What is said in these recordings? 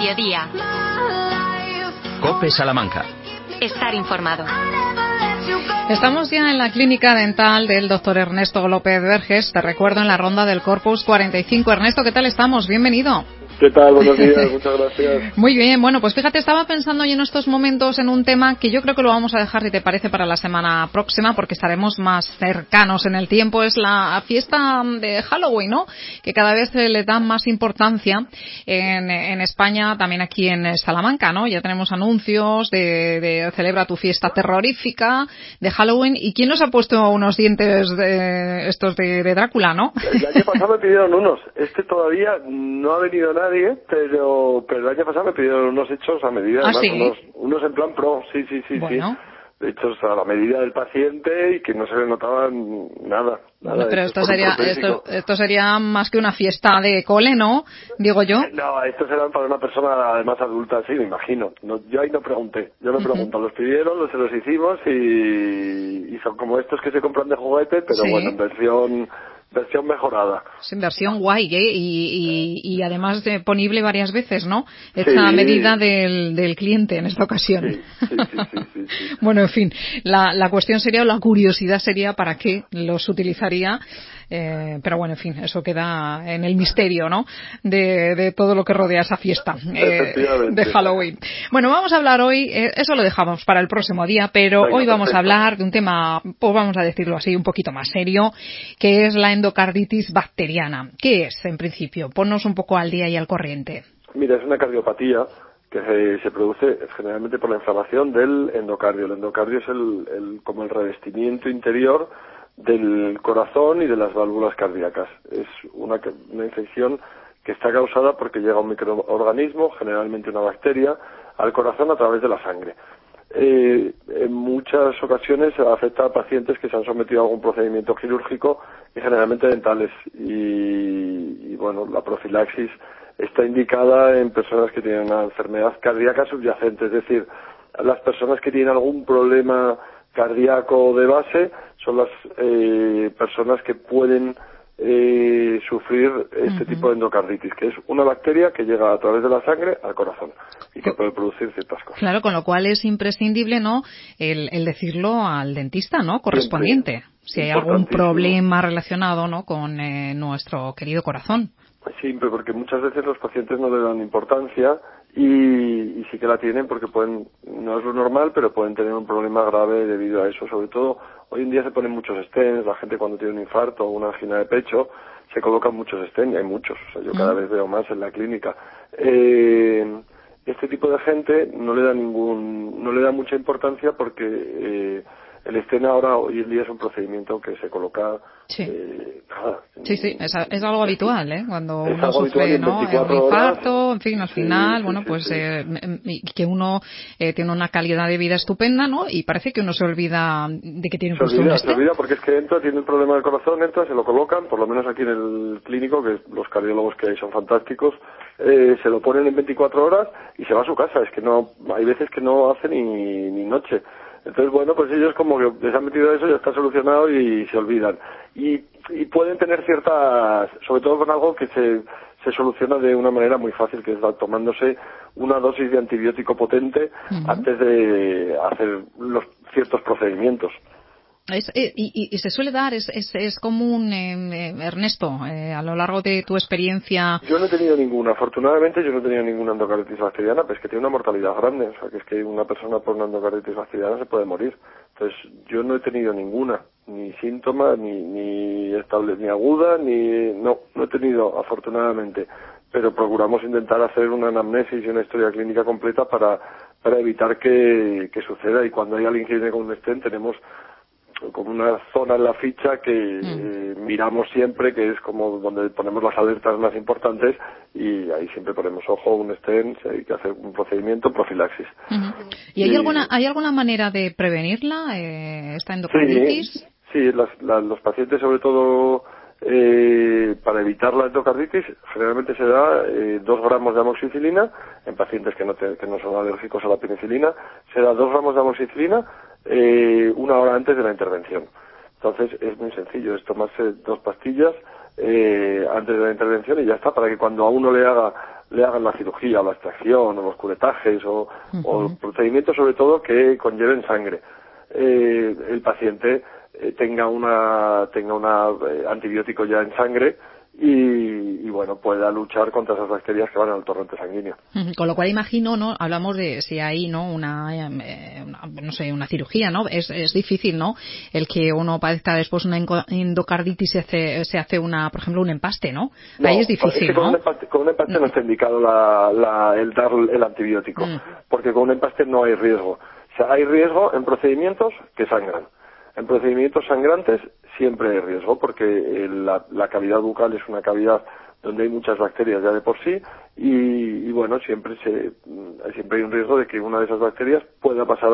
mediodía. COPE Salamanca. Estar informado. Estamos ya en la clínica dental del doctor Ernesto López Verges. Te recuerdo en la ronda del Corpus 45. Ernesto, ¿qué tal estamos? Bienvenido. ¿Qué tal? Buenos días, muchas gracias. Muy bien, bueno, pues fíjate, estaba pensando yo en estos momentos en un tema que yo creo que lo vamos a dejar, si te parece, para la semana próxima, porque estaremos más cercanos en el tiempo. Es la fiesta de Halloween, ¿no? Que cada vez se le da más importancia en España, también aquí en Salamanca, ¿no? Ya tenemos anuncios de celebra tu fiesta terrorífica de Halloween. ¿Y quién nos ha puesto unos dientes estos de Drácula, no? El año pasado me pidieron unos. Todavía no ha venido nadie, pero el año pasado me pidieron unos hechos a medida, ¿Ah, además, sí? unos en plan pro, sí. Bueno. Hechos a la medida del paciente y que no se le notaba nada. Bueno, pero esto sería más que una fiesta de cole, ¿no? Digo yo. No, estos eran para una persona además adulta, sí, me imagino. No, yo ahí no pregunté, los pidieron, se los hicimos y son como estos que se compran de juguete, pero sí. Bueno, en versión mejorada. Es versión guay, ¿eh? Y además ponible varias veces, ¿no? Hecha a medida del cliente en esta ocasión. Sí. Bueno, en fin, la cuestión sería, o la curiosidad sería para qué los utilizaría. Pero bueno, en fin, eso queda en el misterio, ¿no? De todo lo que rodea esa fiesta de Halloween. Bueno, vamos a hablar hoy, eso lo dejamos para el próximo día, pero hoy vamos a hablar de un tema, pues vamos a decirlo así, un poquito más serio, que es la endocarditis bacteriana. ¿Qué es, en principio? Ponnos un poco al día y al corriente. Mira, es una cardiopatía que se produce generalmente por la inflamación del endocardio. El endocardio es como el revestimiento interior del corazón y de las válvulas cardíacas. Es una infección que está causada porque llega un microorganismo, generalmente una bacteria, al corazón a través de la sangre. En muchas ocasiones afecta a pacientes que se han sometido a algún procedimiento quirúrgico y generalmente dentales. Y bueno, la profilaxis está indicada en personas que tienen una enfermedad cardíaca subyacente, es decir, las personas que tienen algún problema cardíaco de base son las personas que pueden sufrir este tipo de endocarditis, que es una bacteria que llega a través de la sangre al corazón y que puede producir ciertas cosas. Claro, con lo cual es imprescindible, ¿no?, el decirlo al dentista, ¿no?, correspondiente, si hay algún problema relacionado, ¿no?, con nuestro querido corazón. Siempre, porque muchas veces los pacientes no le dan importancia y sí que la tienen porque no es lo normal, pero pueden tener un problema grave debido a eso. Sobre todo, hoy en día se ponen muchos stents, la gente cuando tiene un infarto o una angina de pecho, se colocan muchos stents, y hay muchos, o sea, yo cada vez veo más en la clínica. Este tipo de gente no le da mucha importancia porque el stent ahora, hoy en día, es un procedimiento que se coloca... Sí, es algo habitual, ¿eh? Cuando uno sufre, ¿no?, un infarto, en fin, al final, que uno tiene una calidad de vida estupenda, ¿no?, y parece que uno se olvida de que tiene puesto un stent. Se olvida porque es que tiene el problema del corazón, se lo colocan, por lo menos aquí en el clínico, que los cardiólogos que hay son fantásticos, se lo ponen en 24 horas y se va a su casa. Es que hay veces que no hace ni noche. Entonces, bueno, pues ellos como que les han metido eso, ya está solucionado y se olvidan. Y pueden tener sobre todo con algo que se soluciona de una manera muy fácil, que es tomándose una dosis de antibiótico potente antes de hacer ciertos procedimientos. Y se suele dar, es común, Ernesto, a lo largo de tu experiencia. Yo no he tenido ninguna, afortunadamente yo no he tenido ninguna endocarditis bacteriana, pero es que tiene una mortalidad grande, o sea, que es que una persona por una endocarditis bacteriana se puede morir. Entonces, yo no he tenido ninguna, ni síntoma, ni estable, ni aguda, no he tenido, afortunadamente, pero procuramos intentar hacer una anamnesis y una historia clínica completa para evitar que suceda, y cuando hay alguien que viene con un stent tenemos como una zona en la ficha que miramos siempre, que es como donde ponemos las alertas más importantes, y ahí siempre ponemos ojo, un stent, hay que hacer un procedimiento, profilaxis. ¿Y hay alguna manera de prevenirla, esta endocarditis? Sí, los pacientes, sobre todo para evitar la endocarditis, generalmente se da 2 gramos de amoxicilina en pacientes que no son alérgicos a la penicilina. Se da 2 gramos de amoxicilina 1 hora antes de la intervención. Entonces es muy sencillo, es tomarse 2 pastillas antes de la intervención y ya está, para que cuando a uno le haga le hagan la cirugía o la extracción o los curetajes o procedimientos sobre todo que conlleven sangre. El paciente tenga una antibiótico ya en sangre y bueno, pueda luchar contra esas bacterias que van al torrente sanguíneo. Con lo cual imagino, ¿no? Hablamos de si hay, ¿no? Una cirugía, ¿no? Es difícil, ¿no? El que uno padezca después una endocarditis se hace por ejemplo, un empaste, ¿no? Ahí es difícil, es que ¿no? Con un empaste no está indicado el dar el antibiótico, porque con un empaste no hay riesgo. O sea, hay riesgo en procedimientos que sangran. En procedimientos sangrantes siempre hay riesgo porque la cavidad bucal es una cavidad donde hay muchas bacterias ya de por sí y bueno, siempre hay un riesgo de que una de esas bacterias pueda pasar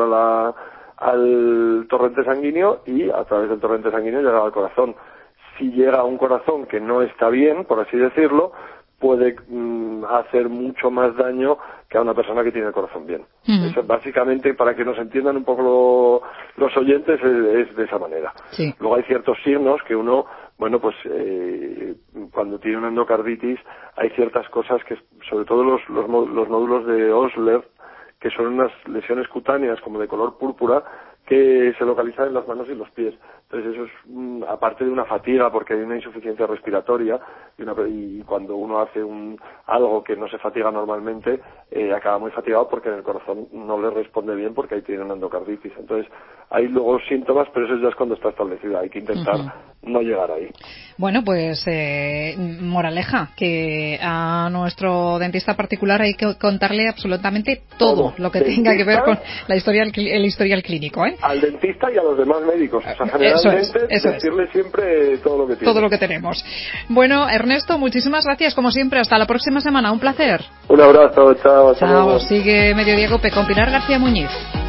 al torrente sanguíneo y a través del torrente sanguíneo llegar al corazón. Si llega a un corazón que no está bien, por así decirlo, puede hacer mucho más daño que a una persona que tiene el corazón bien. Eso, básicamente, para que nos entiendan un poco los oyentes, es de esa manera. Sí. Luego hay ciertos signos que uno, bueno, pues cuando tiene una endocarditis hay ciertas cosas que, sobre todo los nódulos de Osler, que son unas lesiones cutáneas como de color púrpura, que se localizan en las manos y los pies. Entonces eso es aparte de una fatiga porque hay una insuficiencia respiratoria y cuando uno hace algo que no se fatiga normalmente acaba muy fatigado porque en el corazón no le responde bien porque ahí tiene una endocarditis. Entonces hay luego síntomas, pero eso ya es cuando está establecida. Hay que intentar no llegar ahí. Bueno, pues moraleja, que a nuestro dentista particular hay que contarle absolutamente todo lo que tenga que ver con el historial clínico, ¿eh? Al dentista y a los demás médicos. O sea, generalmente decirle siempre todo lo que tiene. Todo lo que tenemos. Bueno, Ernesto, muchísimas gracias como siempre. Hasta la próxima semana. Un placer. Un abrazo. Chao. Chao. Sigue Mediodía Cope con Pilar García Muñiz.